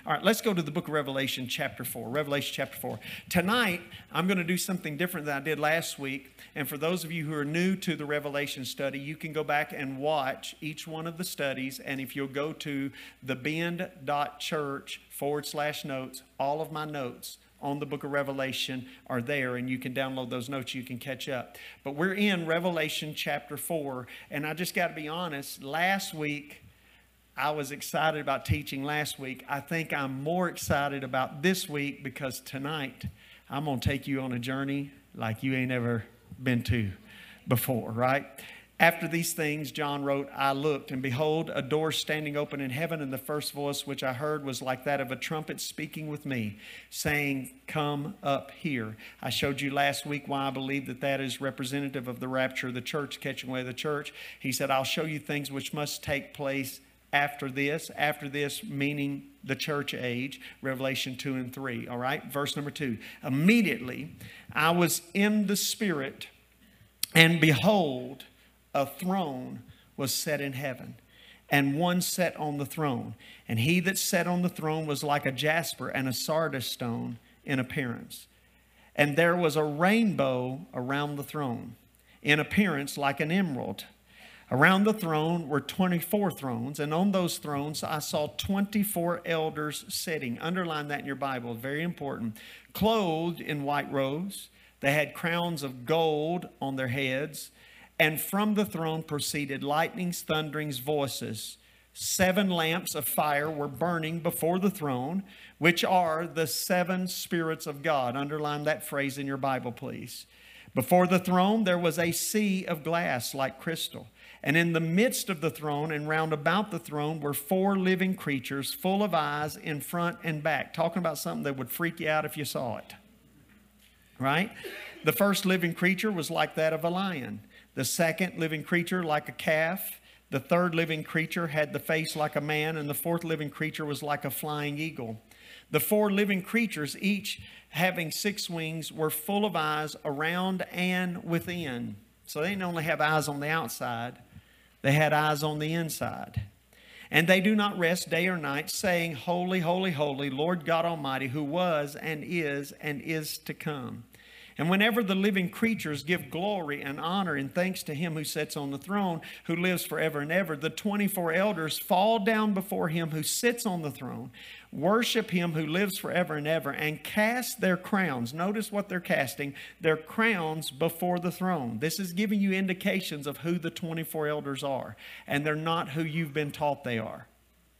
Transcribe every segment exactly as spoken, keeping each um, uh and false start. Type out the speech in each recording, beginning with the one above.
All right, let's go to the book of Revelation chapter four. Revelation chapter four. Tonight, I'm going to do something different than I did last week. And for those of you who are new to the Revelation study, you can go back and watch each one of the studies. And if you'll go to thebend.church forward slash notes, all of my notes on the book of Revelation are there, and you can download those notes. You can catch up. But we're in Revelation chapter four, and I just got to be honest, last week, I was excited about teaching last week. I think I'm more excited about this week because tonight I'm going to take you on a journey like you ain't ever been to before, right? After these things, John wrote, I looked, and behold, a door standing open in heaven, and the first voice which I heard was like that of a trumpet speaking with me, saying, come up here. I showed you last week why I believe that that is representative of the rapture of the church, catching away the church. He said, I'll show you things which must take place after this. After this, meaning the church age, Revelation two and three, all right? Verse number two. Immediately, I was in the Spirit, and behold, a throne was set in heaven, and one sat on the throne. And he that sat on the throne was like a jasper and a sardis stone in appearance. And there was a rainbow around the throne, in appearance like an emerald. Around the throne were twenty-four thrones, and on those thrones I saw twenty-four elders sitting. Underline that in your Bible, very important. Clothed in white robes, they had crowns of gold on their heads. And from the throne proceeded lightnings, thunderings, voices. Seven lamps of fire were burning before the throne, which are the seven spirits of God. Underline that phrase in your Bible, please. Before the throne there was a sea of glass like crystal. And in the midst of the throne and round about the throne were four living creatures full of eyes in front and back. Talking about something that would freak you out if you saw it. Right? The first living creature was like that of a lion. The second living creature like a calf. The third living creature had the face like a man. And the fourth living creature was like a flying eagle. The four living creatures, each having six wings, were full of eyes around and within. So they didn't only have eyes on the outside. They had eyes on the inside. And they do not rest day or night, saying, Holy, holy, holy, Lord God Almighty, who was and is and is to come. And whenever the living creatures give glory and honor and thanks to him who sits on the throne, who lives forever and ever, the twenty-four elders fall down before him who sits on the throne, worship him who lives forever and ever, and cast their crowns. Notice what they're casting, their crowns before the throne. This is giving you indications of who the twenty-four elders are, and they're not who you've been taught they are.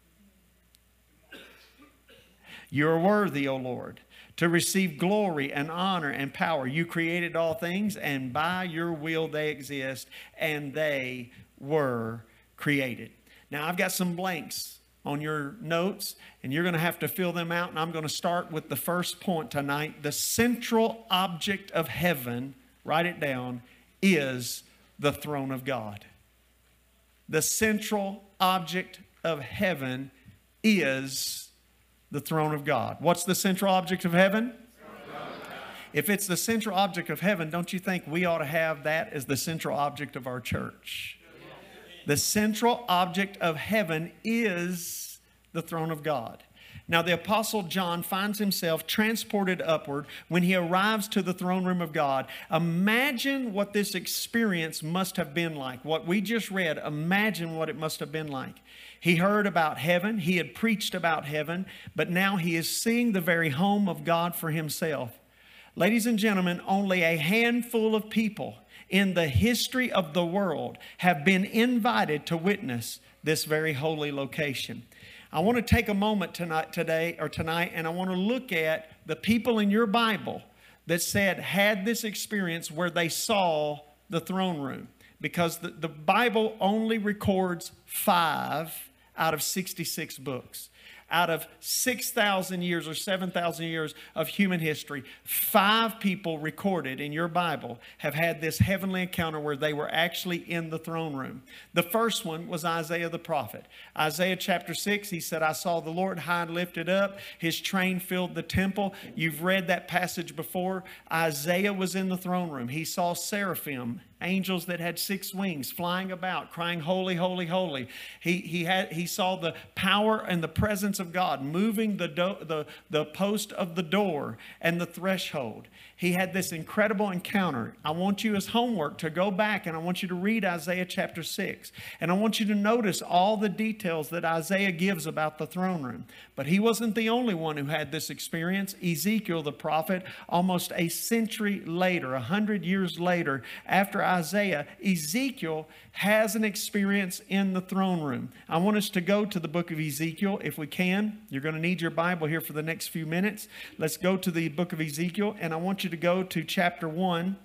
You're worthy, O Lord, to receive glory and honor and power. You created all things, and by your will they exist, and they were created. Now, I've got some blanks on your notes, and you're going to have to fill them out, and I'm going to start with the first point tonight. The central object of heaven, write it down, is the throne of God. The central object of heaven is the throne of God. What's the central object of heaven? If it's the central object of heaven, don't you think we ought to have that as the central object of our church? The central object of heaven is the throne of God. Now, the Apostle John finds himself transported upward when he arrives to the throne room of God. Imagine what this experience must have been like. What we just read, imagine what it must have been like. He heard about heaven. He had preached about heaven. But now he is seeing the very home of God for himself. Ladies and gentlemen, only a handful of people in the history of the world have been invited to witness this very holy location. I want to take a moment tonight, today or tonight, and I want to look at the people in your Bible that said had this experience where they saw the throne room. Because the, the Bible only records five out of sixty-six books. Out of six thousand years or seven thousand years of human history, five people recorded in your Bible have had this heavenly encounter where they were actually in the throne room. The first one was Isaiah the prophet. Isaiah chapter six, he said, I saw the Lord high and lifted up. His train filled the temple. You've read that passage before. Isaiah was in the throne room. He saw seraphim angels that had six wings flying about, crying, holy, holy, holy. He, he, had, he saw the power and the presence of God moving the, do, the, the post of the door and the threshold. He had this incredible encounter. I want you as homework to go back and I want you to read Isaiah chapter six. And I want you to notice all the details that Isaiah gives about the throne room. But he wasn't the only one who had this experience. Ezekiel, the prophet, almost a century later, a hundred years later, after Isaiah, Ezekiel has an experience in the throne room. I want us to go to the book of Ezekiel if we can. You're going to need your Bible here for the next few minutes. Let's go to the book of Ezekiel, and I want you to go to chapter one,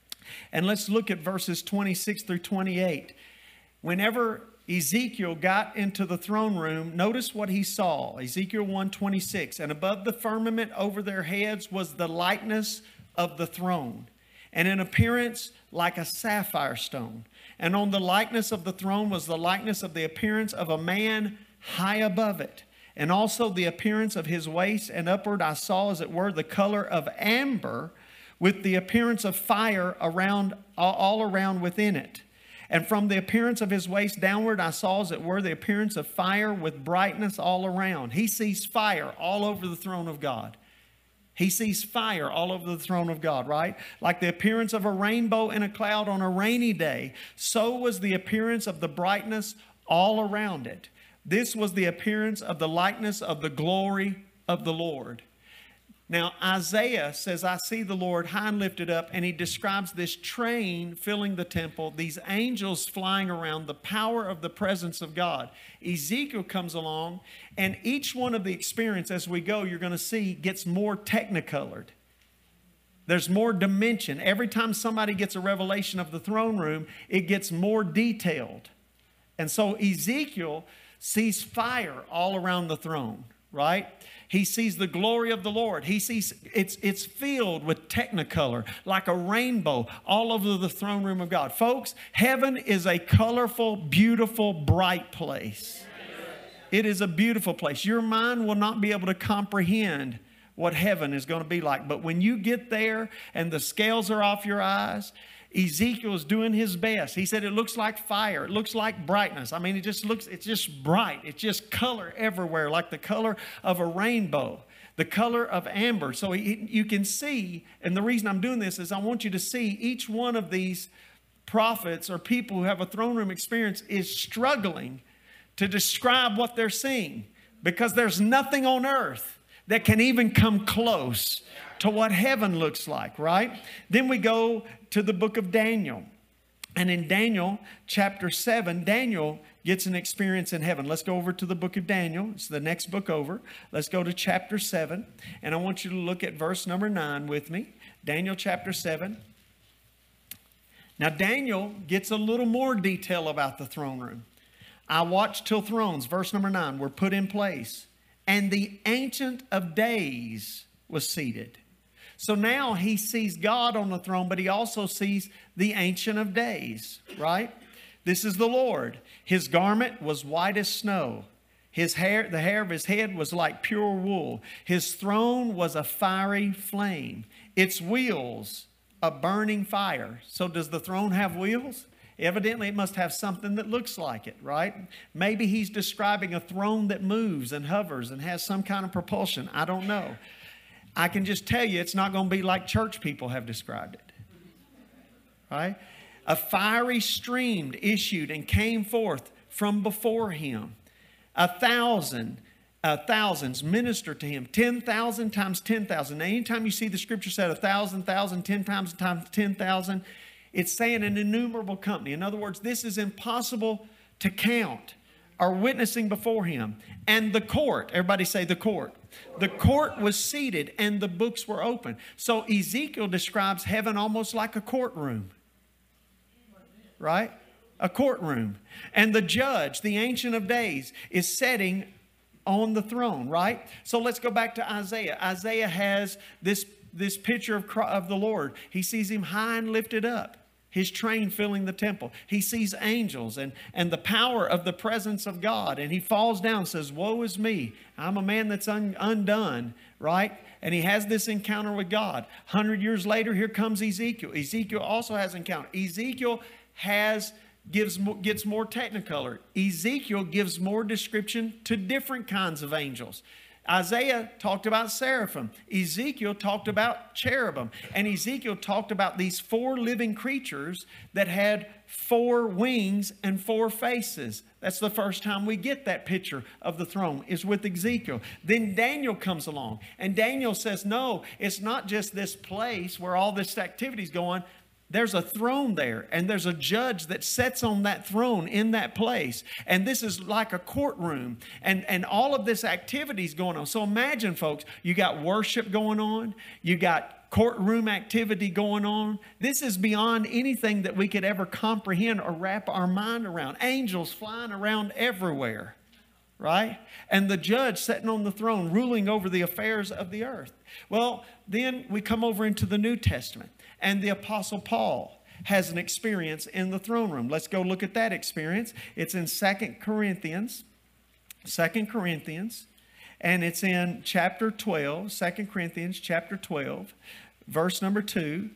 and let's look at verses twenty-six through twenty-eight. Whenever Ezekiel got into the throne room, notice what he saw. Ezekiel one twenty-six, and above the firmament over their heads was the likeness of the throne, and in appearance like a sapphire stone. And on the likeness of the throne was the likeness of the appearance of a man high above it. And also the appearance of his waist and upward I saw, as it were, the color of amber, with the appearance of fire around, all around within it. And from the appearance of his waist downward I saw, as it were, the appearance of fire with brightness all around. He sees fire all over the throne of God. He sees fire all over the throne of God, right? Like the appearance of a rainbow in a cloud on a rainy day, so was the appearance of the brightness all around it. This was the appearance of the likeness of the glory of the Lord. Now, Isaiah says, I see the Lord high and lifted up, and he describes this train filling the temple, these angels flying around, the power of the presence of God. Ezekiel comes along, and each one of the experience as we go, you're going to see, gets more technicolored. There's more dimension. Every time somebody gets a revelation of the throne room, it gets more detailed. And so Ezekiel sees fire all around the throne, right? He sees the glory of the Lord. He sees it's, it's filled with technicolor, like a rainbow all over the throne room of God. Folks, heaven is a colorful, beautiful, bright place. It is a beautiful place. Your mind will not be able to comprehend what heaven is going to be like. But when you get there and the scales are off your eyes, Ezekiel is doing his best. He said it looks like fire. It looks like brightness. I mean, it just looks, it's just bright. It's just color everywhere, like the color of a rainbow, the color of amber. So he, you can see, and the reason I'm doing this is I want you to see each one of these prophets or people who have a throne room experience is struggling to describe what they're seeing, because there's nothing on earth that can even come close to what heaven looks like, right? Then we go to the book of Daniel. And in Daniel chapter seven, Daniel gets an experience in heaven. Let's go over to the book of Daniel. It's the next book over. Let's go to chapter seven. And I want you to look at verse number nine with me. Daniel chapter seven. Now Daniel gets a little more detail about the throne room. I watched till thrones, verse number nine, were put in place, and the Ancient of Days was seated. So now he sees God on the throne, but he also sees the Ancient of Days, right? This is the Lord. His garment was white as snow. His hair, the hair of his head was like pure wool. His throne was a fiery flame. Its wheels, a burning fire. So does the throne have wheels? Evidently, it must have something that looks like it, right? Maybe he's describing a throne that moves and hovers and has some kind of propulsion. I don't know. I can just tell you it's not going to be like church people have described it, right? A fiery stream issued and came forth from before him. A thousand, uh, thousands ministered to him. Ten thousand times ten thousand. Now, anytime you see the scripture said a thousand, thousand, ten times times ten thousand, it's saying an innumerable company. In other words, this is impossible to count, are witnessing before him. And the court, everybody say the court. The court was seated and the books were open. So Ezekiel describes heaven almost like a courtroom, right? A courtroom. And the judge, the Ancient of Days, is sitting on the throne, right? So let's go back to Isaiah. Isaiah has this, this picture of, of the Lord. He sees him high and lifted up. his train filling the temple. He sees angels and, and the power of the presence of God. And he falls down and says, woe is me. I'm a man that's un, undone, right? And he has this encounter with God. A hundred years later, here comes Ezekiel. Ezekiel also has an encounter. Ezekiel has gives gets more technicolor. Ezekiel gives more description to different kinds of angels. Isaiah talked about seraphim. Ezekiel talked about cherubim. And Ezekiel talked about these four living creatures that had four wings and four faces. That's the first time we get that picture of the throne, is with Ezekiel. Then Daniel comes along. And Daniel says, no, it's not just this place where all this activity is going. There's a throne there, and there's a judge that sits on that throne in that place. And this is like a courtroom, and, and all of this activity is going on. So imagine, folks, you got worship going on, you got courtroom activity going on. This is beyond anything that we could ever comprehend or wrap our mind around. Angels flying around everywhere, right? And the judge sitting on the throne, ruling over the affairs of the earth. Well, then we come over into the New Testament. And the Apostle Paul has an experience in the throne room. Let's go look at that experience. It's in Second Corinthians. Second Corinthians. And it's in chapter twelve. Second Corinthians chapter twelve. Verse number two.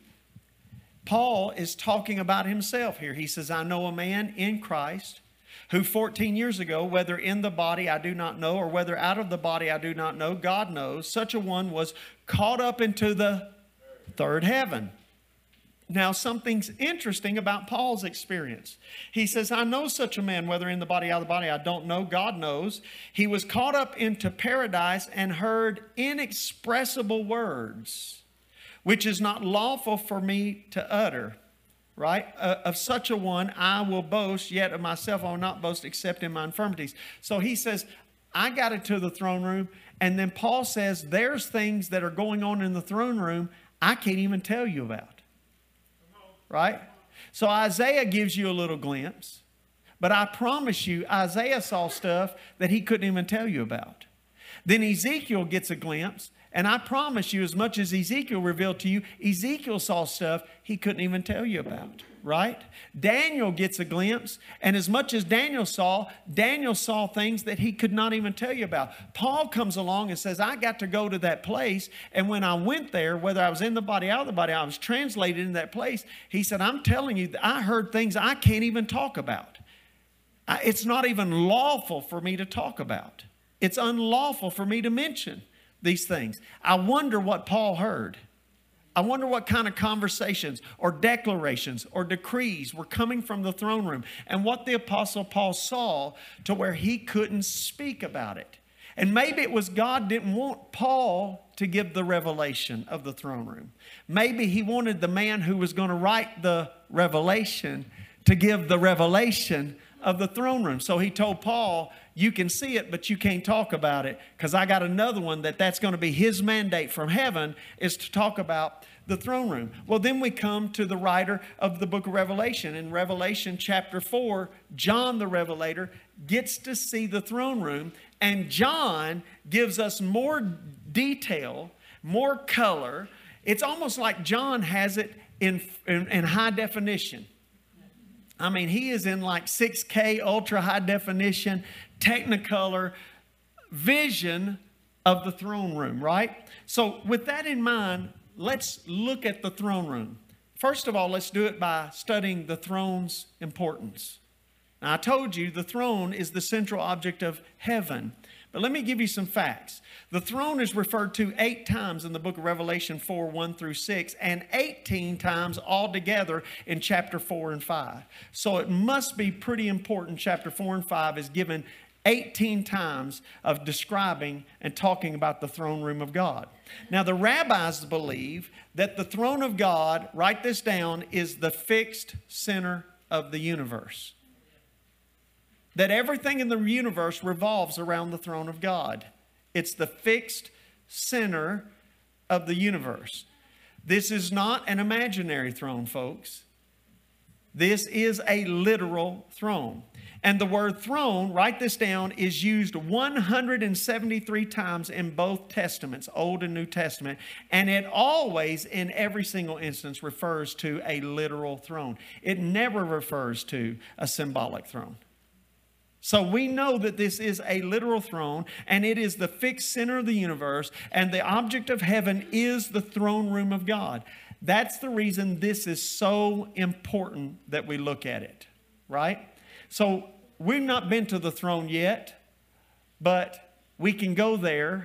Paul is talking about himself here. He says, I know a man in Christ who fourteen years ago, whether in the body I do not know, or whether out of the body I do not know, God knows, such a one was caught up into the third heaven. Now, something's interesting about Paul's experience. He says, I know such a man, whether in the body, out of the body, I don't know. God knows. He was caught up into paradise and heard inexpressible words, which is not lawful for me to utter. Right? Uh, of such a one, I will boast, yet of myself I will not boast except in my infirmities. So he says, I got into the throne room. And then Paul says, there's things that are going on in the throne room I can't even tell you about. Right? So Isaiah gives you a little glimpse. But I promise you, Isaiah saw stuff that he couldn't even tell you about. Then Ezekiel gets a glimpse. And I promise you, as much as Ezekiel revealed to you, Ezekiel saw stuff he couldn't even tell you about. Right? Daniel gets a glimpse. And as much as Daniel saw, Daniel saw things that he could not even tell you about. Paul comes along and says, I got to go to that place. And when I went there, whether I was in the body, out of the body, I was translated in that place. He said, I'm telling you, I heard things I can't even talk about. It's not even lawful for me to talk about. It's unlawful for me to mention these things. I wonder what Paul heard. I wonder what kind of conversations or declarations or decrees were coming from the throne room, and what the Apostle Paul saw to where he couldn't speak about it. And maybe it was God didn't want Paul to give the revelation of the throne room. Maybe he wanted the man who was going to write the revelation to give the revelation of the throne room. So he told Paul, you can see it, but you can't talk about it, because I got another one that that's going to be his mandate from heaven, is to talk about the throne room. Well, then we come to the writer of the book of Revelation. In Revelation chapter four, John the Revelator gets to see the throne room, and John gives us more detail, more color. It's almost like John has it in, in, in high definition. I mean, he is in like six K, ultra high definition, Technicolor vision of the throne room, right? So with that in mind, let's look at the throne room. First of all, let's do it by studying the throne's importance. Now, I told you the throne is the central object of heaven. But let me give you some facts. The throne is referred to eight times in the book of Revelation four, one through six, and eighteen times altogether in chapter four and five. So it must be pretty important. Chapter four and five is given eighteen times of describing and talking about the throne room of God. Now, the rabbis believe that the throne of God, write this down, is the fixed center of the universe. That everything in the universe revolves around the throne of God. It's the fixed center of the universe. This is not an imaginary throne, folks. This is a literal throne. And the word throne, write this down, is used one hundred seventy-three times in both Testaments, Old and New Testament. And it always, in every single instance, refers to a literal throne. It never refers to a symbolic throne. So we know that this is a literal throne, and it is the fixed center of the universe, and the object of heaven is the throne room of God. That's the reason this is so important that we look at it, right? So we've not been to the throne yet, but we can go there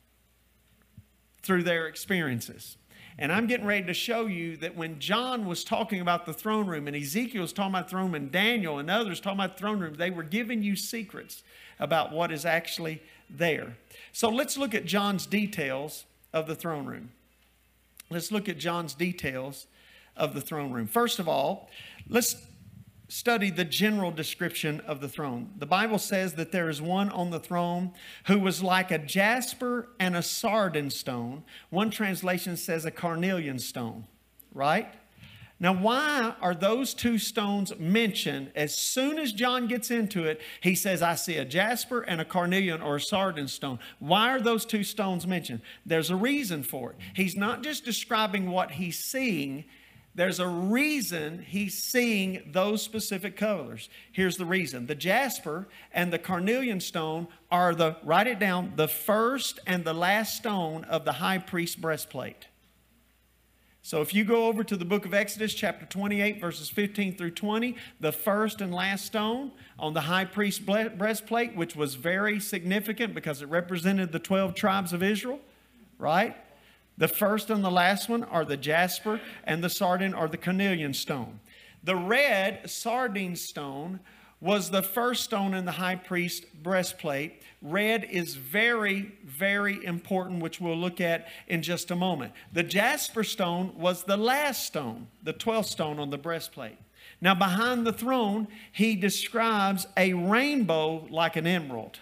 through their experiences. And I'm getting ready to show you that when John was talking about the throne room, and Ezekiel was talking about the throne room, and Daniel and others talking about the throne room, they were giving you secrets about what is actually there. So let's look at John's details of the throne room. Let's look at John's details of the throne room. First of all, let's study the general description of the throne. The Bible says that there is one on the throne who was like a jasper and a sardine stone. One translation says a carnelian stone, right? Now, why are those two stones mentioned? As soon as John gets into it, he says, I see a jasper and a carnelian or a sardine stone. Why are those two stones mentioned? There's a reason for it. He's not just describing what he's seeing. There's a reason he's seeing those specific colors. Here's the reason. The jasper and the carnelian stone are the, write it down, the first and the last stone of the high priest's breastplate. So if you go over to the book of Exodus, chapter twenty-eight, verses fifteen through twenty, the first and last stone on the high priest's breastplate, which was very significant because it represented the twelve tribes of Israel, right? The first and the last one are the jasper and the sardine or the carnelian stone. The red sardine stone was the first stone in the high priest's breastplate. Red is very, very important, which we'll look at in just a moment. The jasper stone was the last stone, the twelfth stone on the breastplate. Now behind the throne, he describes a rainbow like an emerald.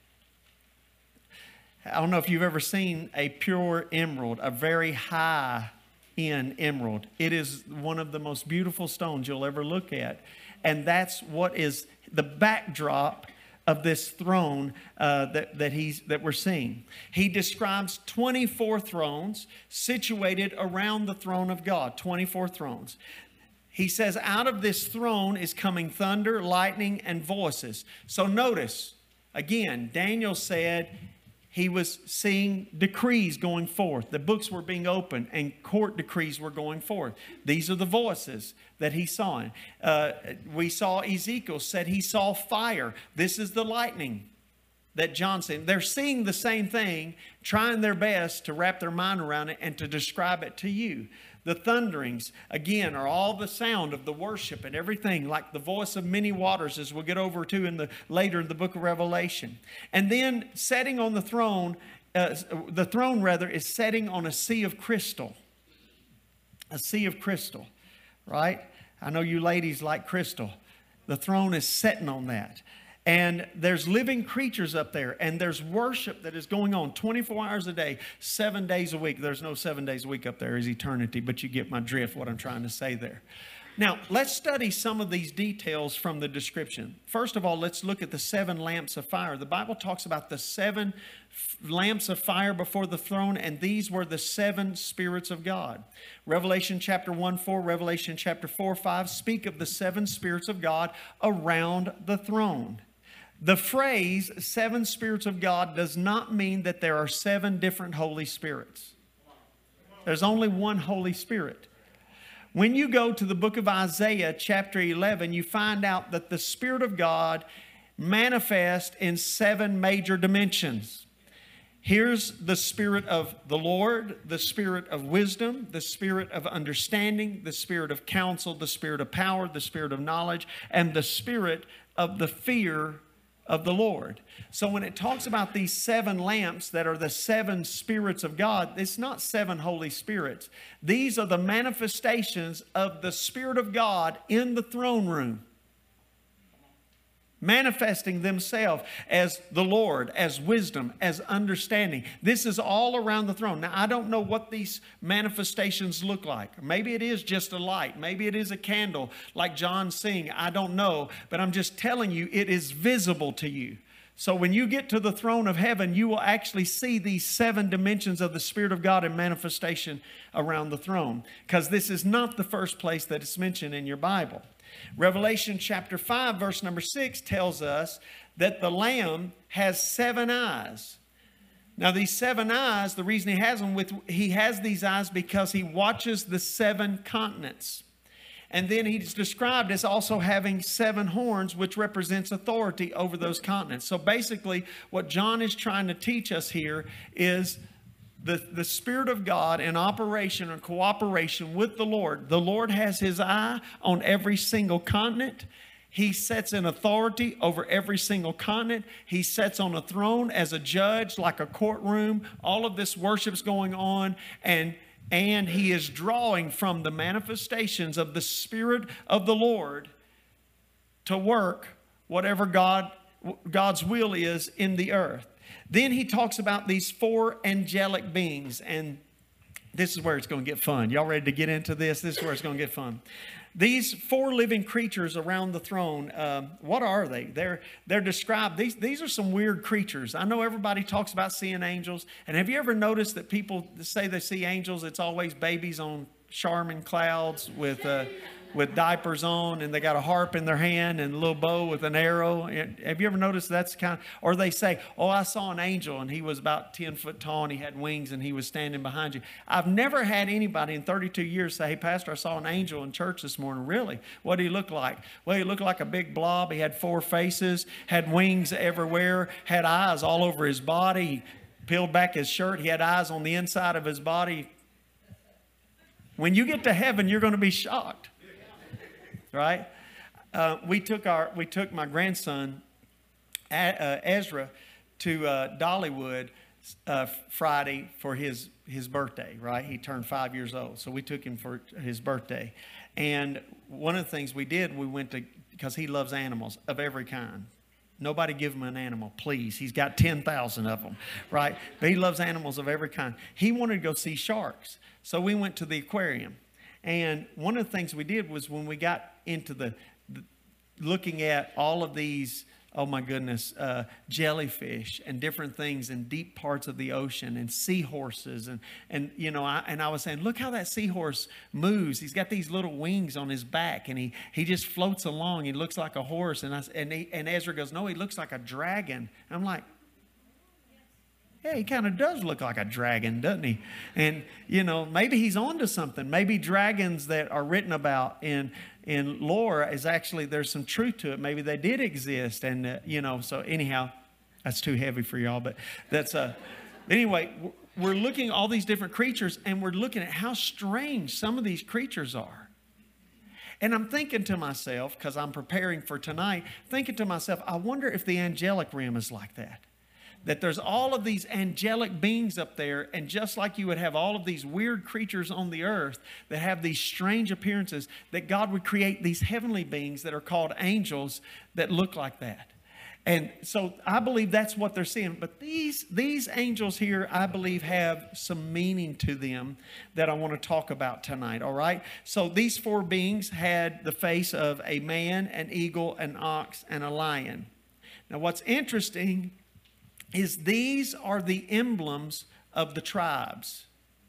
I don't know if you've ever seen a pure emerald, a very high-end emerald. It is one of the most beautiful stones you'll ever look at. And that's what is the backdrop of this throne uh, that, that, he's, that we're seeing. He describes twenty-four thrones situated around the throne of God, twenty-four thrones. He says, out of this throne is coming thunder, lightning, and voices. So notice, again, Daniel said he was seeing decrees going forth. The books were being opened and court decrees were going forth. These are the voices that he saw. Uh, we saw Ezekiel said he saw fire. This is the lightning that John said. They're seeing the same thing, trying their best to wrap their mind around it and to describe it to you. The thunderings, again, are all the sound of the worship and everything, like the voice of many waters, as we'll get over to in the later in the book of Revelation. And then setting on the throne, uh, the throne rather, is setting on a sea of crystal. A sea of crystal, right? I know you ladies like crystal. The throne is setting on that. And there's living creatures up there, and there's worship that is going on twenty-four hours a day, seven days a week. There's no seven days a week up there, is eternity, but you get my drift, what I'm trying to say there. Now, let's study some of these details from the description. First of all, let's look at the seven lamps of fire. The Bible talks about the seven lamps of fire before the throne, and these were the seven spirits of God. Revelation chapter one, four, Revelation chapter four, five speak of the seven spirits of God around the throne. The phrase seven spirits of God does not mean that there are seven different Holy Spirits. There's only one Holy Spirit. When you go to the book of Isaiah chapter eleven, you find out that the Spirit of God manifests in seven major dimensions. Here's the Spirit of the Lord, the Spirit of wisdom, the Spirit of understanding, the Spirit of counsel, the Spirit of power, the Spirit of knowledge, and the Spirit of the fear of the Lord. So when it talks about these seven lamps that are the seven spirits of God, it's not seven Holy Spirits. These are the manifestations of the Spirit of God in the throne room. manifesting themselves as the Lord, as wisdom, as understanding. This is all around the throne. Now, I don't know what these manifestations look like. Maybe it is just a light. Maybe it is a candle like John's seeing. I don't know. But I'm just telling you, it is visible to you. So when you get to the throne of heaven, you will actually see these seven dimensions of the Spirit of God in manifestation around the throne. Because this is not the first place that it's mentioned in your Bible. Revelation chapter five, verse number six tells us that the Lamb has seven eyes. Now these seven eyes, the reason he has them with, he has these eyes because he watches the seven continents. And then he's described as also having seven horns, which represents authority over those continents. So basically, what John is trying to teach us here is the, the Spirit of God in operation or cooperation with the Lord. The Lord has his eye on every single continent. He sits in authority over every single continent. He sits on a throne as a judge, like a courtroom. All of this worship's going on, and And he is drawing from the manifestations of the Spirit of the Lord to work whatever God, God's will is in the earth. Then he talks about these four angelic beings. And this is where it's going to get fun. Y'all ready to get into this? This is where it's going to get fun. These four living creatures around the throne, um, what are they? They're, they're described, these, these are some weird creatures. I know everybody talks about seeing angels. And have you ever noticed that people say they see angels, it's always babies on Charmin clouds with, uh, with diapers on, and they got a harp in their hand and a little bow with an arrow? Have you ever noticed that's kind of, or they say, oh, I saw an angel and he was about ten foot tall and he had wings and he was standing behind you. I've never had anybody in thirty-two years say, hey, Pastor, I saw an angel in church this morning. Really? What did he look like? Well, he looked like a big blob. He had four faces, had wings everywhere, had eyes all over his body. He peeled back his shirt. He had eyes on the inside of his body. When you get to heaven, you're going to be shocked. Right? Uh, we took our we took my grandson uh, Ezra to uh, Dollywood uh, Friday for his his birthday. Right? He turned five years old, so we took him for his birthday. And one of the things we did, we went to, because he loves animals of every kind. Nobody give him an animal, please. He's got ten thousand of them, right? But he loves animals of every kind. He wanted to go see sharks, so we went to the aquarium. And one of the things we did was when we got into the, the looking at all of these, oh my goodness, uh, jellyfish and different things in deep parts of the ocean and seahorses. And, and you know, I, and I was saying, look how that seahorse moves. He's got these little wings on his back and he, he just floats along. He looks like a horse. And, I, and, he, and Ezra goes, no, he looks like a dragon. I'm like, yeah, he kind of does look like a dragon, doesn't he? And, you know, maybe he's onto something. Maybe dragons that are written about in in lore is actually, there's some truth to it. Maybe they did exist. And, uh, you know, so anyhow, that's too heavy for y'all. But that's, uh, anyway, we're looking at all these different creatures and we're looking at how strange some of these creatures are. And I'm thinking to myself, because I'm preparing for tonight, thinking to myself, I wonder if the angelic realm is like that. That there's all of these angelic beings up there, and just like you would have all of these weird creatures on the earth that have these strange appearances, that God would create these heavenly beings that are called angels that look like that. And so I believe that's what they're seeing. But these, these angels here, I believe, have some meaning to them that I want to talk about tonight, all right? So these four beings had the face of a man, an eagle, an ox, and a lion. Now what's interesting is these are the emblems of the tribes.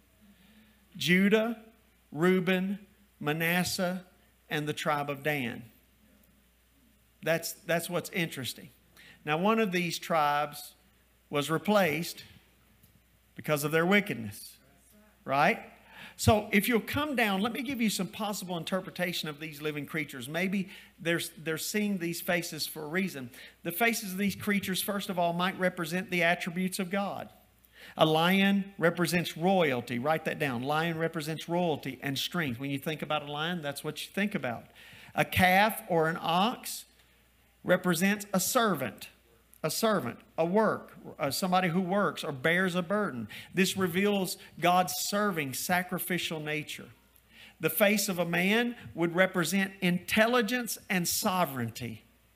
Judah, Reuben, Manasseh, and the tribe of Dan. That's, that's what's interesting. Now, one of these tribes was replaced because of their wickedness, right? So if you'll come down, let me give you some possible interpretation of these living creatures. Maybe they're, they're seeing these faces for a reason. The faces of these creatures, first of all, might represent the attributes of God. A lion represents royalty. Write that down. Lion represents royalty and strength. When you think about a lion, that's what you think about. A calf or an ox represents a servant. A servant, a work, uh, somebody who works or bears a burden. This reveals God's serving, sacrificial nature. The face of a man would represent intelligence and sovereignty.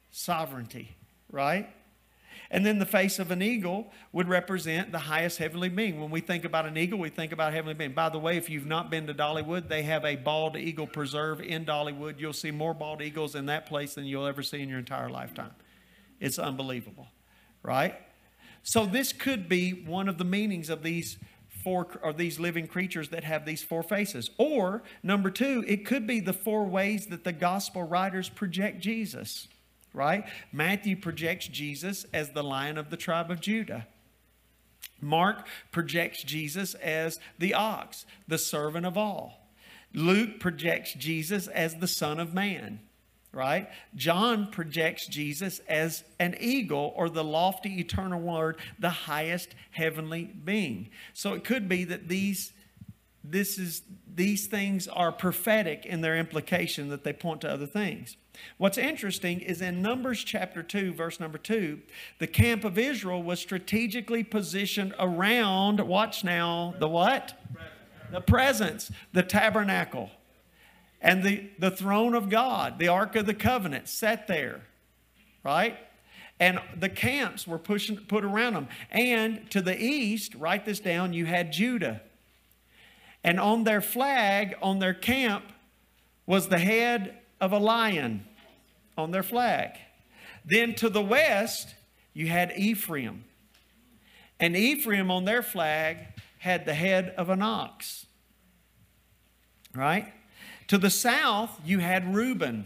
sovereignty, right? And then the face of an eagle would represent the highest heavenly being. When we think about an eagle, we think about a heavenly being. By the way, if you've not been to Dollywood, they have a bald eagle preserve in Dollywood. You'll see more bald eagles in that place than you'll ever see in your entire lifetime. It's unbelievable, right? So this could be one of the meanings of these four, or these living creatures that have these four faces. Or, number two, it could be the four ways that the gospel writers project Jesus. Right? Matthew projects Jesus as the Lion of the tribe of Judah. Mark projects Jesus as the ox, the servant of all. Luke projects Jesus as the Son of Man. Right? John projects Jesus as an eagle, or the lofty eternal word, the highest heavenly being. So it could be that these This is, these things are prophetic in their implication, that they point to other things. What's interesting is in Numbers chapter two, verse number two, the camp of Israel was strategically positioned around, watch now, the what? The presence, the tabernacle, and the, the throne of God, the Ark of the Covenant sat there, right? And the camps were pushing, put around them. And to the east, write this down, you had Judah. And on their flag, on their camp, was the head of a lion on their flag. Then to the west, you had Ephraim. And Ephraim on their flag had the head of an ox. Right? To the south, you had Reuben.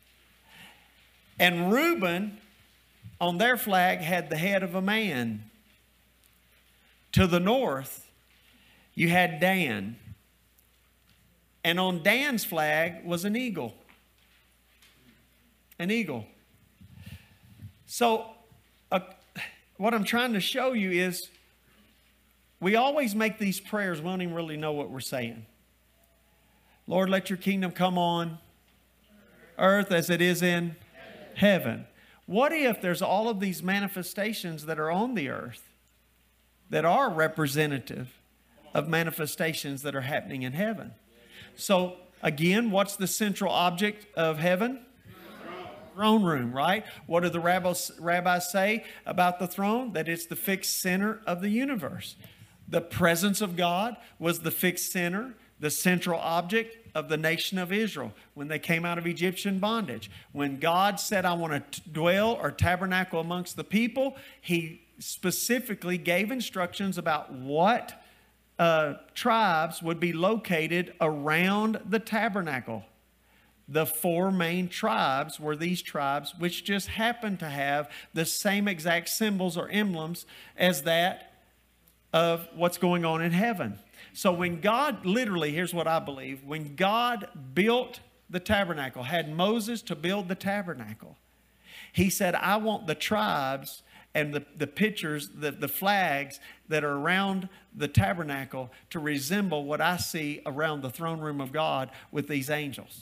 And Reuben on their flag had the head of a man. To the north, you had Dan. And on Dan's flag was an eagle. An eagle. So uh, what I'm trying to show you is we always make these prayers, we don't even really know what we're saying. Lord, let your kingdom come on earth as it is in heaven. What if there's all of these manifestations that are on the earth that are representative of manifestations that are happening in heaven? So again, what's the central object of heaven? Throne room, right? What do the rabbis, rabbis say about the throne? That it's the fixed center of the universe. The presence of God was the fixed center, the central object of the nation of Israel when they came out of Egyptian bondage. When God said, I want to dwell or tabernacle amongst the people, He specifically gave instructions about what uh, tribes would be located around the tabernacle. The four main tribes were these tribes, which just happened to have the same exact symbols or emblems as that of what's going on in heaven. So when God, literally, here's what I believe, when God built the tabernacle, had Moses to build the tabernacle, He said, I want the tribes and the, the pictures, the, the flags that are around the tabernacle to resemble what I see around the throne room of God with these angels.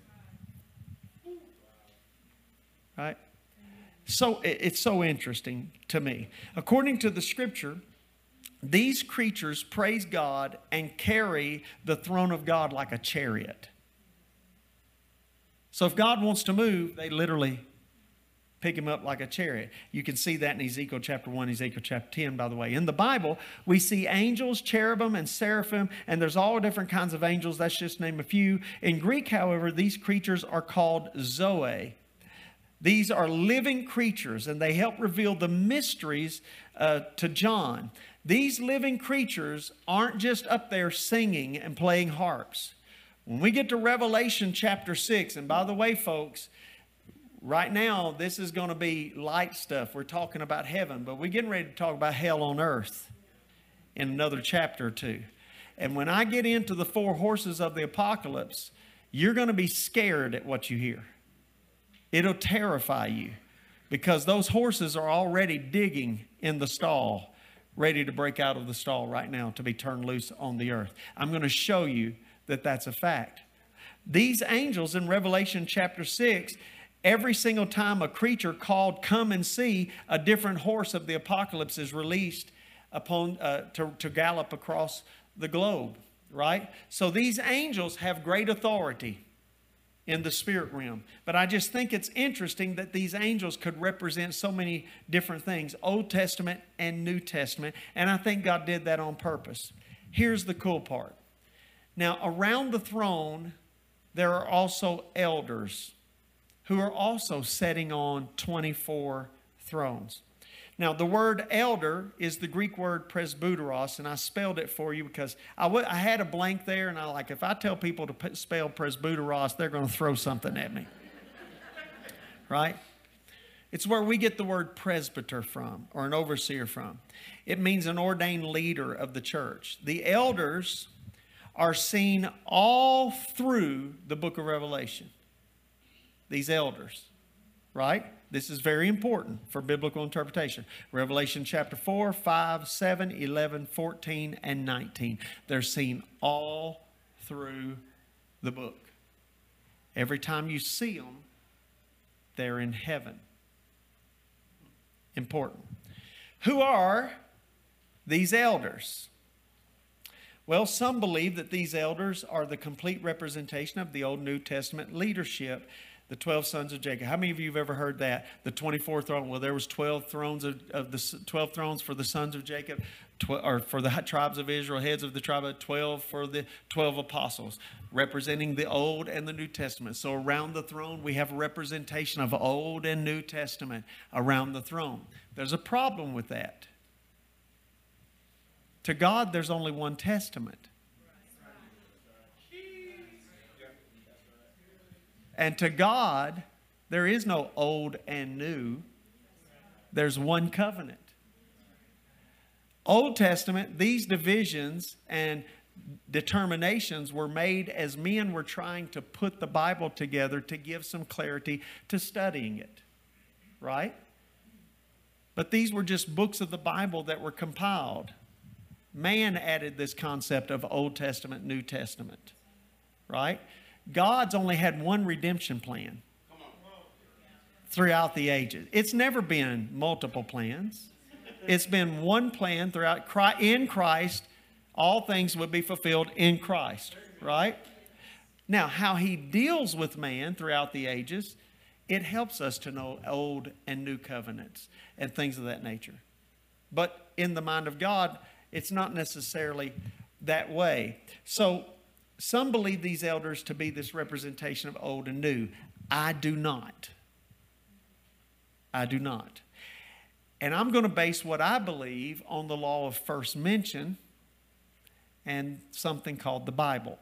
Right? So it's so interesting to me. According to the scripture, these creatures praise God and carry the throne of God like a chariot. So if God wants to move, they literally pick him up like a chariot. You can see that in Ezekiel chapter one, Ezekiel chapter ten, by the way. In the Bible, we see angels, cherubim, and seraphim, and there's all different kinds of angels. That's just to name a few. In Greek, however, these creatures are called zoe. These are living creatures, and they help reveal the mysteries uh, to John. These living creatures aren't just up there singing and playing harps. When we get to Revelation chapter six, and by the way, folks, right now, this is going to be light stuff. We're talking about heaven, but we're getting ready to talk about hell on earth in another chapter or two. And when I get into the four horses of the apocalypse, you're going to be scared at what you hear. It'll terrify you because those horses are already digging in the stall, ready to break out of the stall right now to be turned loose on the earth. I'm going to show you that that's a fact. These angels in Revelation chapter six, every single time a creature called come and see, a different horse of the apocalypse is released upon uh, to, to gallop across the globe, right? So these angels have great authority. in the spirit realm. But I just think it's interesting that these angels could represent so many different things, Old Testament and New Testament. And I think God did that on purpose. Here's the cool part. Now, around the throne, there are also elders who are also sitting on twenty-four thrones. Now, the word elder is the Greek word presbyteros, and I spelled it for you because I, w- I had a blank there, and I like, if I tell people to p- spell presbyteros, they're going to throw something at me. Right? It's where we get the word presbyter from, or an overseer from. It means an ordained leader of the church. The elders are seen all through the book of Revelation. These elders, right? This is very important for biblical interpretation. Revelation chapter four, five, seven, eleven, fourteen, and nineteen. They're seen all through the book. Every time you see them, they're in heaven. Important. Who are these elders? Well, some believe that these elders are the complete representation of the Old New Testament leadership, the twelve sons of Jacob. How many of you have ever heard that? The twenty-four throne. Well, there was twelve thrones of, of the twelve thrones for the sons of Jacob, tw- or for the tribes of Israel, heads of the tribe of twelve for the twelve apostles, representing the Old and the New Testament. So around the throne, we have a representation of Old and New Testament around the throne. There's a problem with that. To God, there's only one testament. And to God, there is no old and new. There's one covenant. Old Testament, these divisions and determinations were made as men were trying to put the Bible together to give some clarity to studying it. Right? But these were just books of the Bible that were compiled. Man added this concept of Old Testament, New Testament. Right? God's only had one redemption plan throughout the ages. It's never been multiple plans. It's been one plan throughout. In Christ, all things would be fulfilled in Christ, right? Now, how he deals with man throughout the ages, it helps us to know old and new covenants and things of that nature. But in the mind of God, it's not necessarily that way. So, some believe these elders to be this representation of old and new. I do not. I do not. And I'm going to base what I believe on the law of first mention and something called the Bible.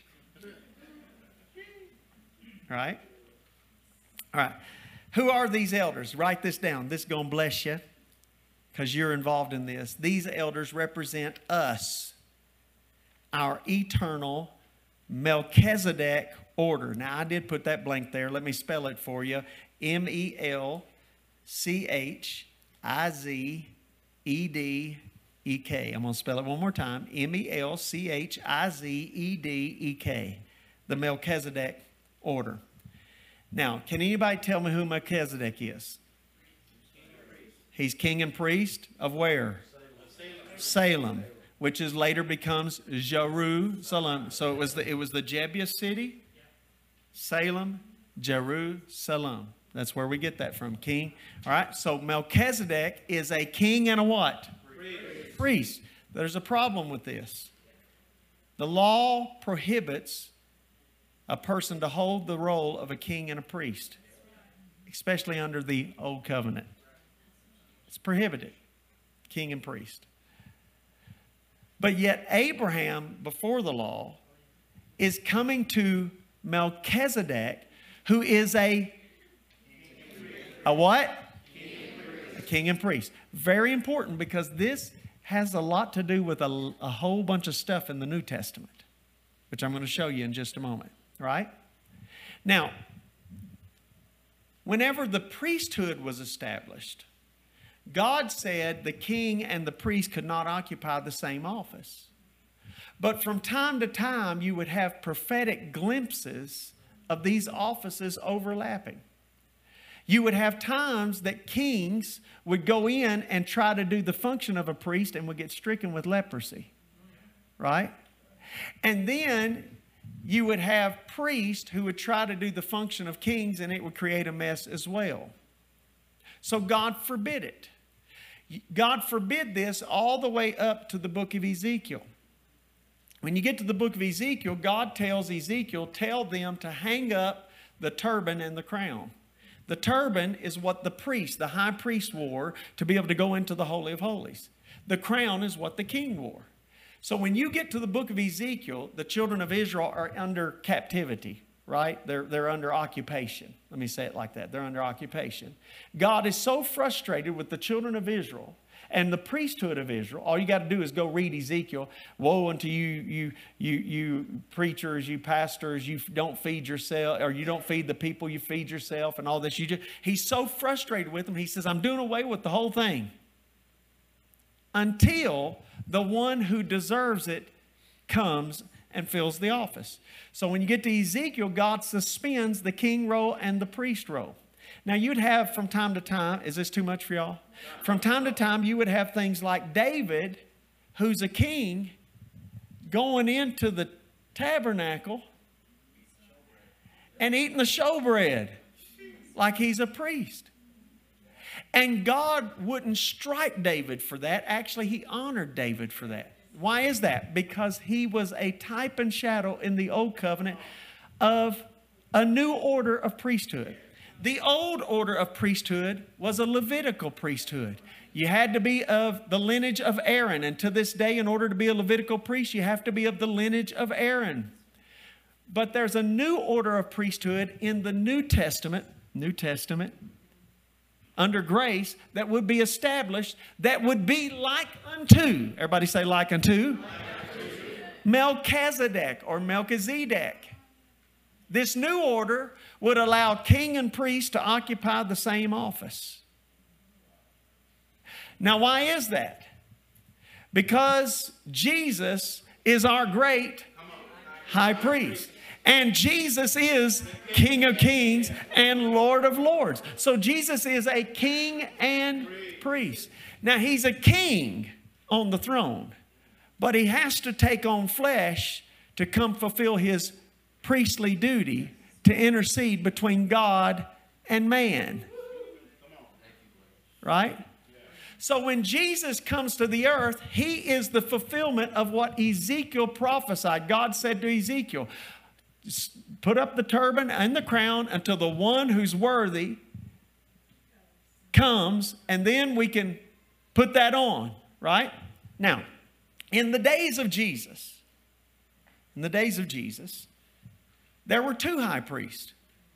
All right? All right. Who are these elders? Write this down. This is going to bless you because you're involved in this. These elders represent us, our eternal Melchizedek order. Now, I did put that blank there. Let me spell it for you. M E L C H I Z E D E K. I'm going to spell it one more time. M E L C H I Z E D E K. The Melchizedek order. Now, can anybody tell me who Melchizedek is? He's king and priest of where? Salem. Salem. Which is later becomes Jerusalem. So it was the, it was the Jebus city, Salem, Jerusalem. That's where we get that from, king. All right, so Melchizedek is a king and a what? Priest. Priest. There's a problem with this. The law prohibits a person to hold the role of a king and a priest, especially under the Old Covenant. It's prohibited, king and priest. But yet Abraham, before the law, is coming to Melchizedek, who is a, a what? A king and priest. Very important because this has a lot to do with a, a whole bunch of stuff in the New Testament, which I'm going to show you in just a moment. Right? Now, whenever the priesthood was established, God said the king and the priest could not occupy the same office. But from time to time, you would have prophetic glimpses of these offices overlapping. You would have times that kings would go in and try to do the function of a priest and would get stricken with leprosy. Right? And then you would have priests who would try to do the function of kings, and it would create a mess as well. So God forbid it. God forbid this all the way up to the book of Ezekiel. When you get to the book of Ezekiel, God tells Ezekiel, tell them to hang up the turban and the crown. The turban is what the priest, the high priest wore to be able to go into the Holy of Holies. The crown is what the king wore. So when you get to the book of Ezekiel, the children of Israel are under captivity, right? They're, they're under occupation. Let me say it like that. They're under occupation. God is so frustrated with the children of Israel and the priesthood of Israel. All you got to do is go read Ezekiel. Woe unto you, you, you, you preachers, you pastors, you don't feed yourself, or you don't feed the people, you feed yourself, and all this. You just, he's so frustrated with them. He says, I'm doing away with the whole thing until the one who deserves it comes and fills the office. So when you get to Ezekiel, God suspends the king role and the priest role. Now you'd have from time to time, is this too much for y'all? From time to time you would have things like David, who's a king, going into the tabernacle and eating the showbread like he's a priest. And God wouldn't strike David for that. Actually, he honored David for that. Why is that? Because he was a type and shadow in the old covenant of a new order of priesthood. The old order of priesthood was a Levitical priesthood. You had to be of the lineage of Aaron. And to this day, in order to be a Levitical priest, you have to be of the lineage of Aaron. But there's a new order of priesthood in the New Testament, New Testament, under grace, that would be established, that would be like unto, everybody say like unto, like unto. Melchizedek or Melchizedek. This new order would allow king and priest to occupy the same office. Now, why is that? Because Jesus is our great high priest. And Jesus is King of Kings and Lord of Lords. So Jesus is a king and priest. Now he's a king on the throne, but he has to take on flesh to come fulfill his priestly duty to intercede between God and man. Right? So when Jesus comes to the earth, he is the fulfillment of what Ezekiel prophesied. God said to Ezekiel, put up the turban and the crown until the one who's worthy comes, and then we can put that on, right? Now, in the days of Jesus, in the days of Jesus, there were two high priests.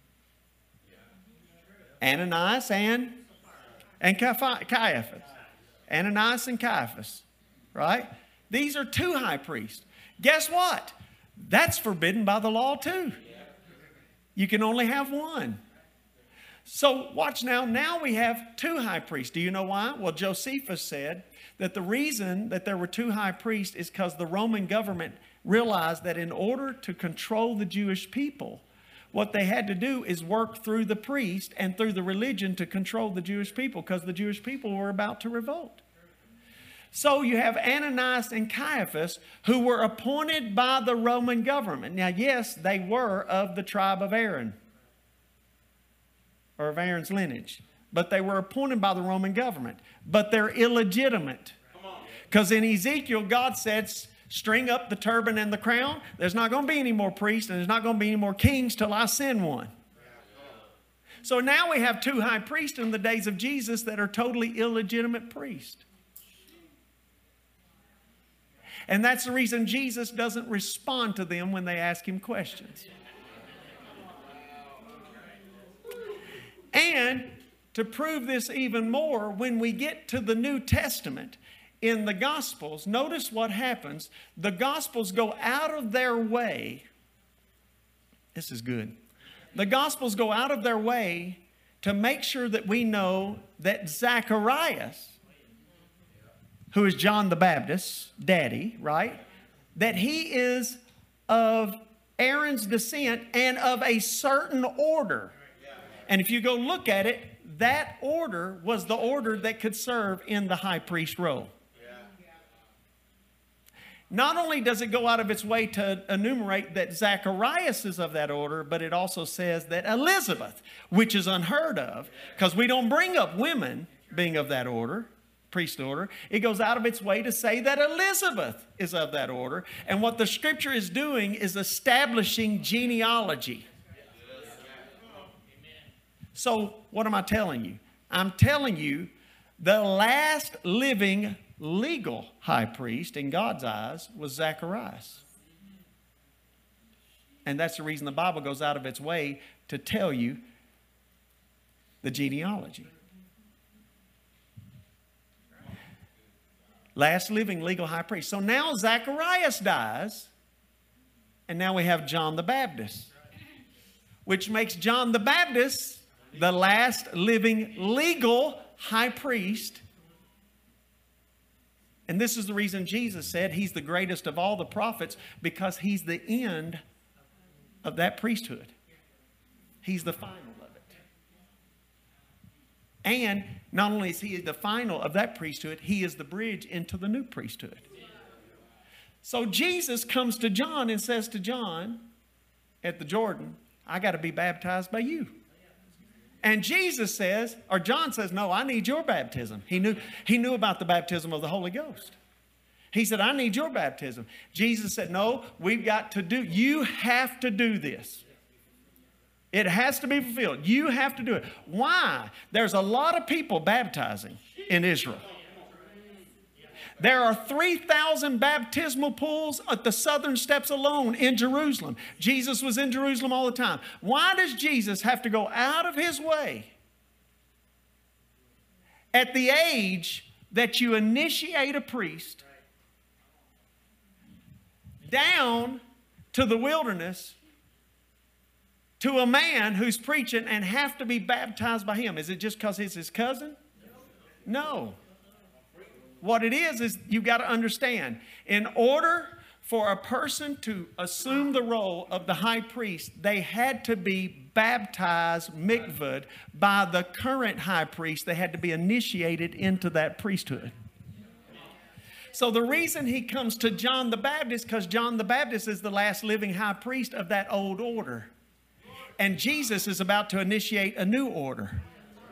Ananias and, and Caiaphas. Ananias and Caiaphas, right? These are two high priests. Guess what? That's forbidden by the law too. You can only have one. So watch now. Now we have two high priests. Do you know why? Well, Josephus said that the reason that there were two high priests is because the Roman government realized that in order to control the Jewish people, what they had to do is work through the priest and through the religion to control the Jewish people, because the Jewish people were about to revolt. So you have Ananias and Caiaphas, who were appointed by the Roman government. Now, yes, they were of the tribe of Aaron, or of Aaron's lineage, but they were appointed by the Roman government. But they're illegitimate, because in Ezekiel, God said, string up the turban and the crown. There's not going to be any more priests, and there's not going to be any more kings till I send one. So now we have two high priests in the days of Jesus that are totally illegitimate priests. And that's the reason Jesus doesn't respond to them when they ask him questions. And to prove this even more, when we get to the New Testament, in the Gospels, notice what happens. The Gospels go out of their way. This is good. The Gospels go out of their way to make sure that we know that Zacharias, who is John the Baptist's daddy, right? That he is of Aaron's descent and of a certain order. And if you go look at it, that order was the order that could serve in the high priest role. Not only does it go out of its way to enumerate that Zacharias is of that order, but it also says that Elizabeth, which is unheard of, because we don't bring up women being of that order, priest order. It goes out of its way to say that Elizabeth is of that order. And what the scripture is doing is establishing genealogy. So what am I telling you? I'm telling you the last living legal high priest in God's eyes was Zacharias. And that's the reason the Bible goes out of its way to tell you the genealogy. Last living legal high priest. So now Zacharias dies, and now we have John the Baptist, which makes John the Baptist the last living legal high priest. And this is the reason Jesus said he's the greatest of all the prophets, because he's the end of that priesthood. He's the final of it. And not only is he the final of that priesthood, he is the bridge into the new priesthood. So Jesus comes to John and says to John at the Jordan, I got to be baptized by you. And Jesus says, or John says, no, I need your baptism. He knew, he knew about the baptism of the Holy Ghost. He said, I need your baptism. Jesus said, no, we've got to do, you have to do this. It has to be fulfilled. You have to do it. Why? There's a lot of people baptizing in Israel. There are three thousand baptismal pools at the southern steps alone in Jerusalem. Jesus was in Jerusalem all the time. Why does Jesus have to go out of his way at the age that you initiate a priest down to the wilderness to a man who's preaching and have to be baptized by him? Is it just because he's his cousin? No. What it is, is you've got to understand, in order for a person to assume the role of the high priest, they had to be baptized, mikvahd, by the current high priest. They had to be initiated into that priesthood. So the reason he comes to John the Baptist, because John the Baptist is the last living high priest of that old order. And Jesus is about to initiate a new order.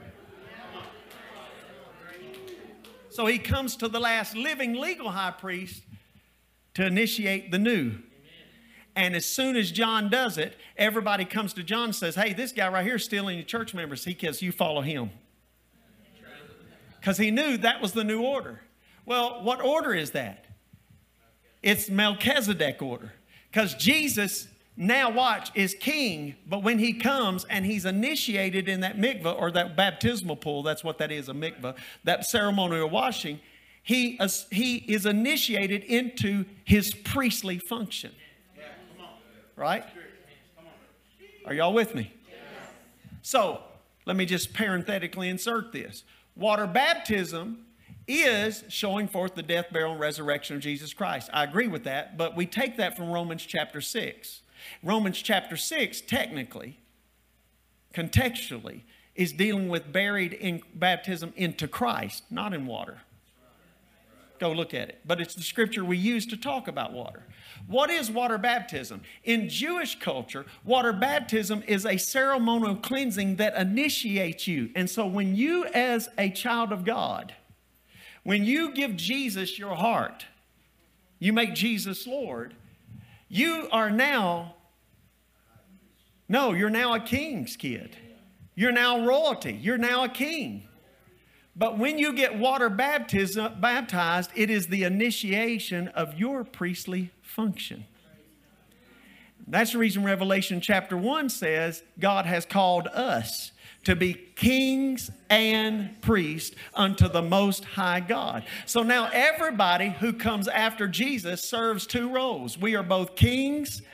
So he comes to the last living legal high priest to initiate the new. And as soon as John does it, everybody comes to John and says, hey, this guy right here is stealing your church members. He says, you follow him. Because he knew that was the new order. Well, what order is that? It's Melchizedek order. Because Jesus, now watch, is king, but when he comes and he's initiated in that mikvah, or that baptismal pool, that's what that is, a mikvah, that ceremonial washing, he, he is initiated into his priestly function. Right? Are y'all with me? So, let me just parenthetically insert this. Water baptism is showing forth the death, burial, and resurrection of Jesus Christ. I agree with that, but we take that from Romans chapter six. Romans chapter six, technically, contextually, is dealing with buried in baptism into Christ, not in water. Go look at it. But it's the scripture we use to talk about water. What is water baptism? In Jewish culture, water baptism is a ceremonial cleansing that initiates you. And so when you, as a child of God, when you give Jesus your heart, you make Jesus Lord, you are now, no, you're now a king's kid. You're now royalty. You're now a king. But when you get water baptism, baptized, it is the initiation of your priestly function. That's the reason Revelation chapter one says God has called us to be kings and priests unto the Most High God. So now everybody who comes after Jesus serves two roles. We are both kings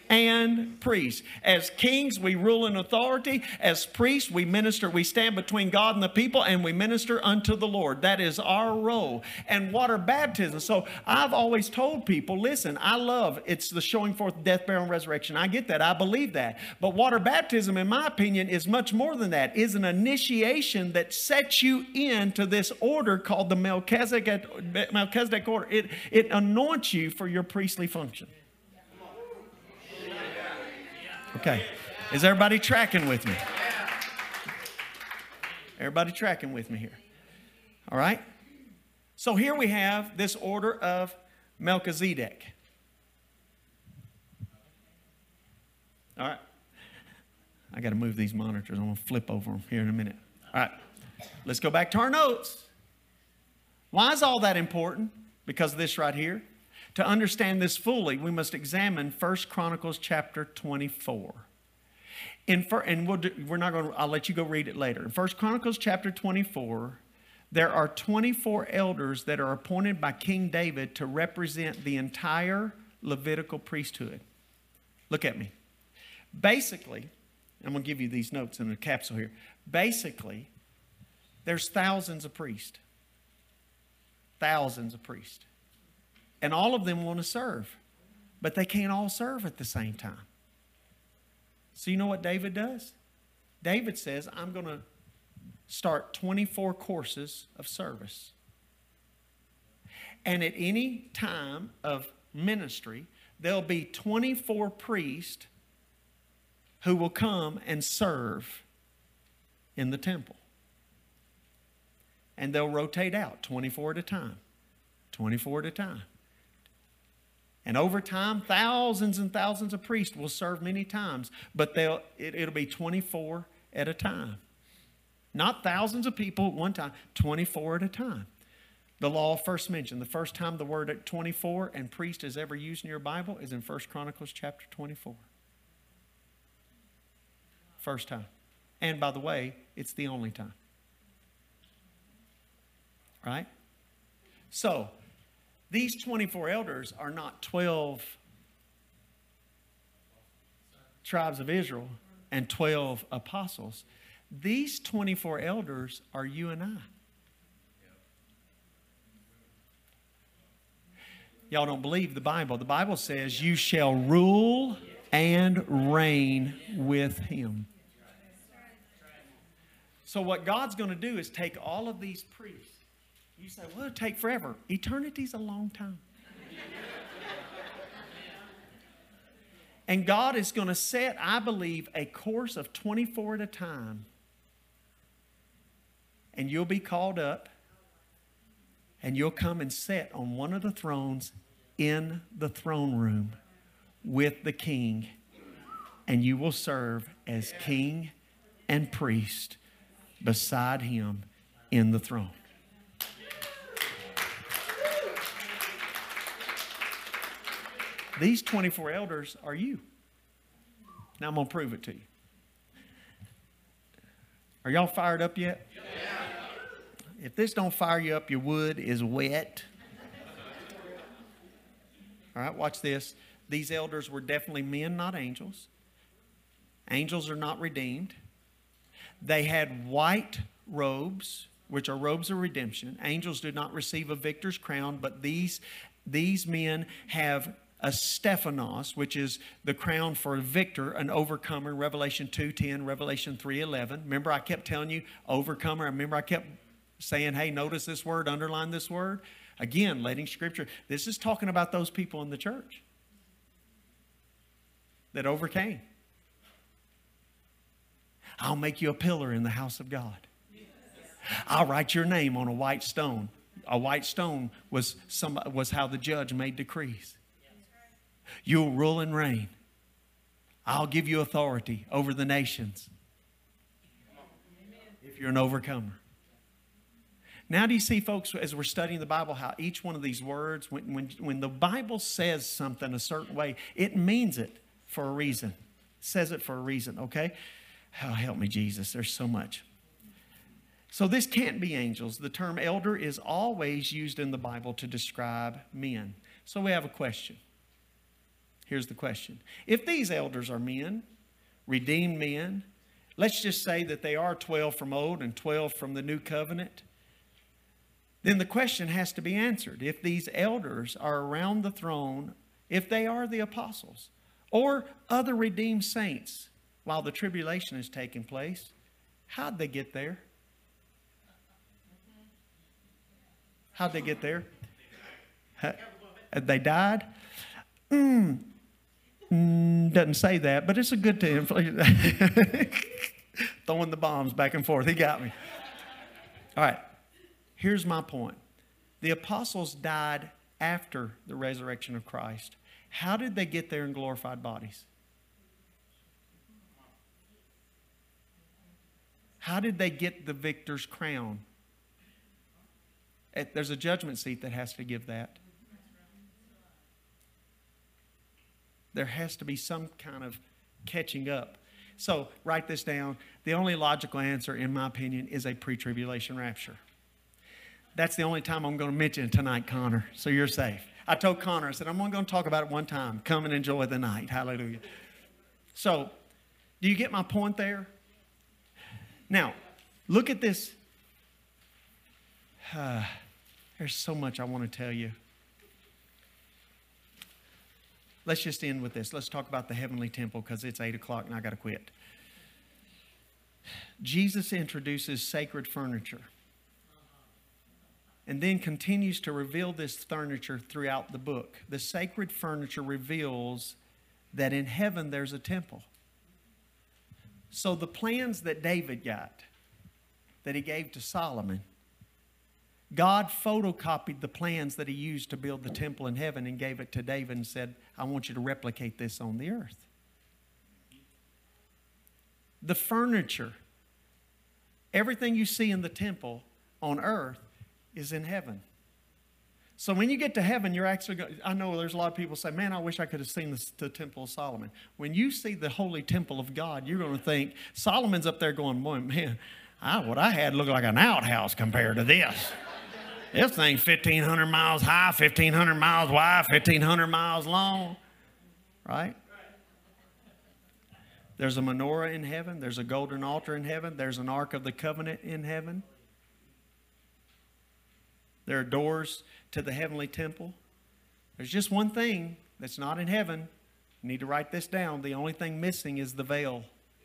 and priests. As kings, we rule in authority. As priests, we minister. We stand between God and the people, and we minister unto the Lord. That is our role. And water baptism. So I've always told people, listen, I love it's the showing forth death, burial, and resurrection. I get that. I believe that. But water baptism, in my opinion, is much more than that. Is an initiation that sets you into this order called the Melchizedek, Melchizedek order. It, it anoints you for your priestly function. Okay. Is everybody tracking with me? Everybody tracking with me here? All right. So here we have this order of Melchizedek. All right. I got to move these monitors. I'm going to flip over them here in a minute. All right. Let's go back to our notes. Why is all that important? Because of this right here. To understand this fully, we must examine First Chronicles chapter twenty-four. In for, and we'll do, we're not going to, I'll let you go read it later. In First Chronicles chapter twenty-four, there are twenty-four elders that are appointed by King David to represent the entire Levitical priesthood. Look at me. Basically, I'm going to give you these notes in a capsule here. Basically, there's thousands of priests. Thousands of priests. And all of them want to serve. But they can't all serve at the same time. So you know what David does? David says, I'm going to start twenty-four courses of service. And at any time of ministry, there'll be twenty-four priests who will come and serve in the temple. And they'll rotate out twenty-four at a time. twenty-four at a time. And over time, thousands and thousands of priests will serve many times, but they'll, it, it'll be twenty-four at a time. Not thousands of people at one time, twenty-four at a time. The law first mentioned, the first time the word twenty-four and priest is ever used in your Bible is in First Chronicles chapter twenty-four. First time. And by the way, it's the only time. Right? So, these twenty-four elders are not twelve tribes of Israel and twelve apostles. These twenty-four elders are you and I. Y'all don't believe the Bible. The Bible says you shall rule and reign with him. So what God's going to do is take all of these priests. You say, well, it'll take forever. Eternity's a long time. And God is going to set, I believe, a course of twenty-four at a time. And you'll be called up. And you'll come and sit on one of the thrones in the throne room with the king. And you will serve as king and priest beside him in the throne. These twenty-four elders are you. Now I'm going to prove it to you. Are y'all fired up yet? Yeah. If this don't fire you up, your wood is wet. All right, watch this. These elders were definitely men, not angels. Angels are not redeemed. They had white robes, which are robes of redemption. Angels did not receive a victor's crown, but these, these men have a Stephanos, which is the crown for a victor, an overcomer, Revelation two ten, Revelation three eleven. Remember I kept telling you, overcomer. Remember I kept saying, hey, notice this word, underline this word. Again, letting Scripture. This is talking about those people in the church that overcame. I'll make you a pillar in the house of God. I'll write your name on a white stone. A white stone was, some, was how the judge made decrees. You'll rule and reign. I'll give you authority over the nations if you're an overcomer. Now do you see, folks, as we're studying the Bible, how each one of these words, when, when, when the Bible says something a certain way, it means it for a reason. It says it for a reason, okay? Oh, help me, Jesus. There's so much. So this can't be angels. The term elder is always used in the Bible to describe men. So we have a question. Here's the question. If these elders are men, redeemed men, let's just say that they are twelve from old and twelve from the new covenant, then the question has to be answered. If these elders are around the throne, if they are the apostles or other redeemed saints while the tribulation is taking place, how'd they get there? How'd they get there? They died? Mm. Mm, doesn't say that, but it's a good to throwing the bombs back and forth. He got me. All right. Here's my point. The apostles died after the resurrection of Christ. How did they get there in glorified bodies? How did they get the victor's crown? There's a judgment seat that has to give that. There has to be some kind of catching up. So write this down. The only logical answer, in my opinion, is a pre-tribulation rapture. That's the only time I'm going to mention it tonight, Connor, so you're safe. I told Connor, I said, I'm only going to talk about it one time. Come and enjoy the night. Hallelujah. So, do you get my point there? Now, look at this. Uh, there's so much I want to tell you. Let's just end with this. Let's talk about the heavenly temple because it's eight o'clock and I got to quit. Jesus introduces sacred furniture and then continues to reveal this furniture throughout the book. The sacred furniture reveals that in heaven there's a temple. So the plans that David got, that he gave to Solomon, God photocopied the plans that he used to build the temple in heaven and gave it to David and said, I want you to replicate this on the earth. The furniture, everything you see in the temple on earth is in heaven. So when you get to heaven, you're actually going, I know there's a lot of people say, man, I wish I could have seen the, the temple of Solomon. When you see the holy temple of God, you're going to think, Solomon's up there going, boy, man, I, what I had looked like an outhouse compared to this. This thing's fifteen hundred miles high, fifteen hundred miles wide, fifteen hundred miles long, right? There's a menorah in heaven. There's a golden altar in heaven. There's an ark of the covenant in heaven. There are doors to the heavenly temple. There's just one thing that's not in heaven. You need to write this down. The only thing missing is the veil.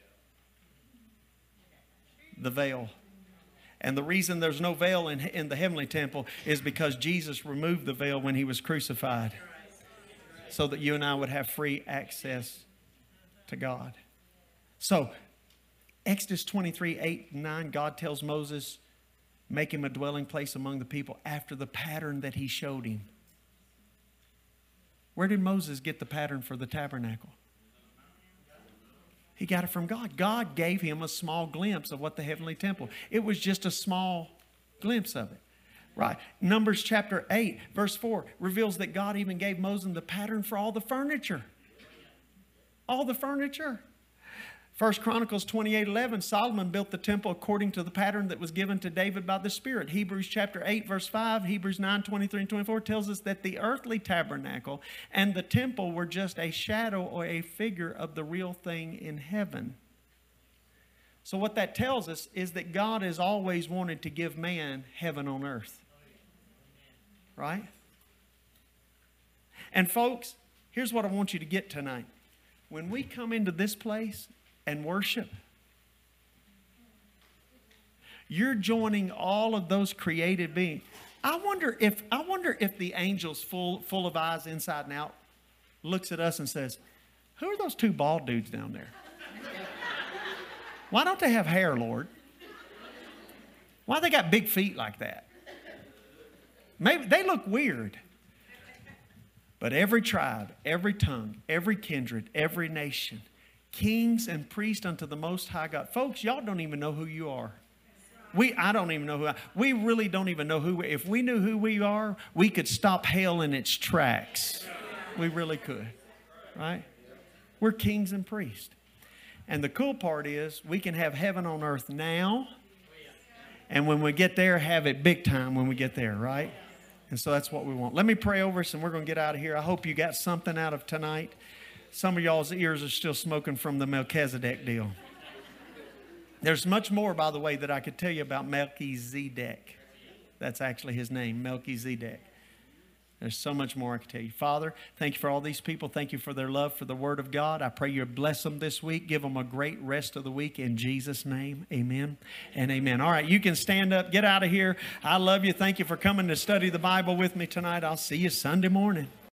The veil. And the reason there's no veil in, in the heavenly temple is because Jesus removed the veil when he was crucified so that you and I would have free access to God. So, Exodus twenty-three, eight and nine, God tells Moses, make him a dwelling place among the people after the pattern that he showed him. Where did Moses get the pattern for the tabernacle? He got it from God. God gave him a small glimpse of what the heavenly temple. It was just a small glimpse of it. Right. Numbers chapter eight, verse four reveals that God even gave Moses the pattern for all the furniture. All the furniture. First Chronicles twenty-eight, eleven, Solomon built the temple according to the pattern that was given to David by the Spirit. Hebrews chapter eight, verse five, Hebrews nine, twenty-three and twenty-four tells us that the earthly tabernacle and the temple were just a shadow or a figure of the real thing in heaven. So what that tells us is that God has always wanted to give man heaven on earth. Right? And folks, here's what I want you to get tonight. When we come into this place and worship, you're joining all of those created beings. I wonder if I wonder if the angels full full of eyes inside and out looks at us and says, who are those two bald dudes down there? Why don't they have hair, Lord? Why they got big feet like that? Maybe they look weird. But every tribe, every tongue, every kindred, every nation, kings and priests unto the Most High God. Folks, y'all don't even know who you are. We, I don't even know who I, we really don't even know who we, if we knew who we are, we could stop hell in its tracks. We really could, right? We're kings and priests. And the cool part is we can have heaven on earth now. And when we get there, have it big time when we get there, right? And so that's what we want. Let me pray over us and we're going to get out of here. I hope you got something out of tonight. Some of y'all's ears are still smoking from the Melchizedek deal. There's much more, by the way, that I could tell you about Melchizedek. That's actually his name, Melchizedek. There's so much more I could tell you. Father, thank you for all these people. Thank you for their love for the Word of God. I pray you bless them this week. Give them a great rest of the week in Jesus' name. Amen and amen. All right, you can stand up. Get out of here. I love you. Thank you for coming to study the Bible with me tonight. I'll see you Sunday morning.